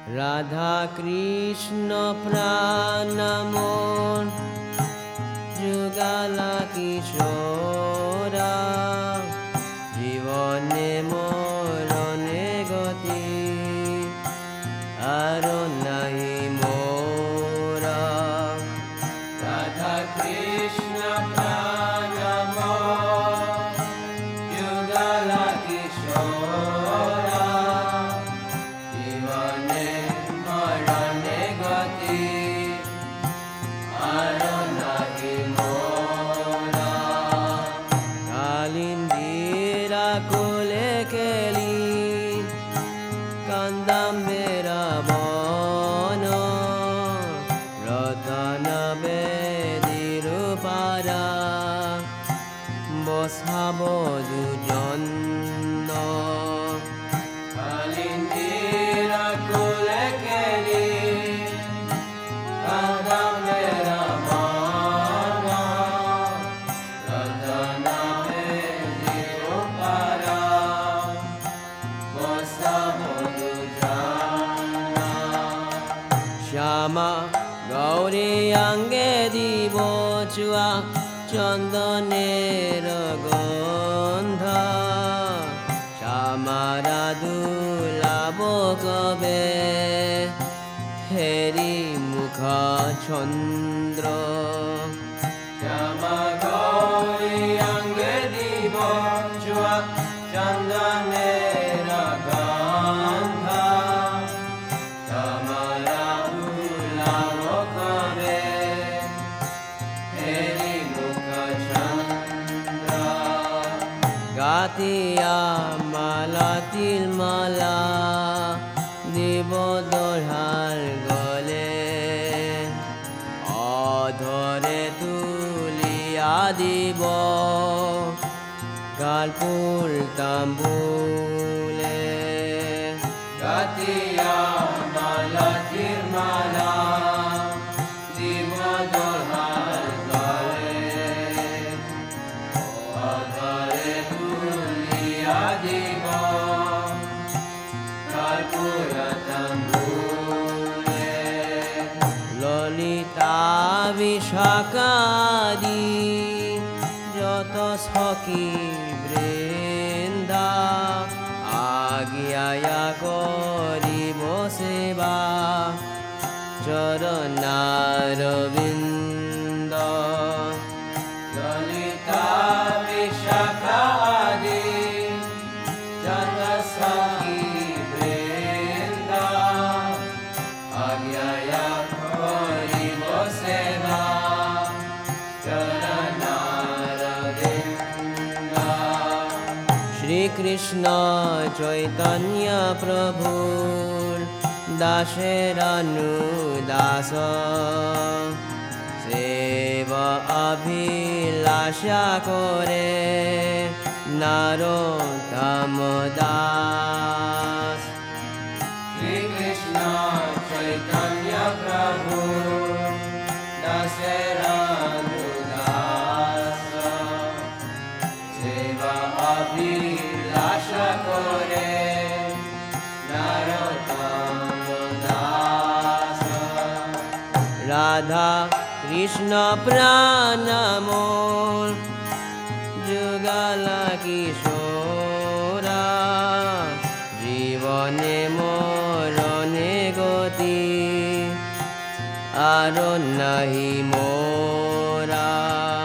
রাধা কৃষ্ণ প্রাণ মোর যুগলা কিশোরা জীবনে মরণে গতি আর নাই মোরা। রাধা কৃষ্ণ প্রাণ মোর যুগলা কিশোরা জীবনে মরণে গতি আর নাহি মোরা। কালিন্দীরা কোলে কেলি কান্দাম্বেরা বন রতন বেদির পারা বসাব দুজন। কালিন্দীরা কোলে কেলি কান্দাম্বেরা বন রতন বেদির পারা বসাব দুজন। শ্যামা গৌরী অঙ্গে দিব চুয়া চন্দনের গন্ধ শ্যামারা দুলাব কবে হেরি মুখ চন্দ্র। শ্যামা গৌরী অঙ্গে দিব চুয়া চন্দনের গন্ধ শ্যামারা দুলাব কবে হেরি মুখ চন্দ্র। গাতিয়া মালা তিল মালা দিব দোহার গলে অধরে তুলিয়া দিব কালপুর তাম্বুলে। গাতিয়া মালা তিল মালা দিব দোহার গলে অধরে তুলিয়া দিব কালপুর তাম্বুলে। ললিতা বিশাখাদি যত সখী বৃন্দা আগিয়া করিব সেবা চরণারবিন্দ। ললিতা বিশাখাদি যত সখী বৃন্দা আগিয়া করিব সেবা চরণারবিন্দ। শ্রীকৃষ্ণ চৈতন্য প্রভুর দাসের অনুদাস সেবা অভিলাষা করে নরোত্তম দাস। শ্রীকৃষ্ণ চৈতন্য প্রভু দাসের অনুদাস সেবা অভিলাষা করে নরোত্তম দাস। রাধা কৃষ্ণ প্রাণ মোর যুগলা কিশোরা জীবনে মরণে গতি আর নাহি মোরা।